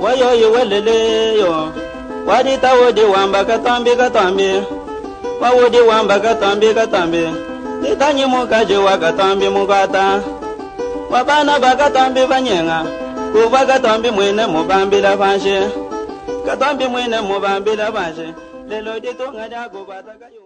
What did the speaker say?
wayo yewelele yo wadi tawodi wamba katambi wawodi wamba katambi nitanyi mukaje wakatambi mukata wabana bakatambi banyenga kuva katambi mwene mubambila fashe katambi mwene mubambila fashe lelo ditunga jako bataka yo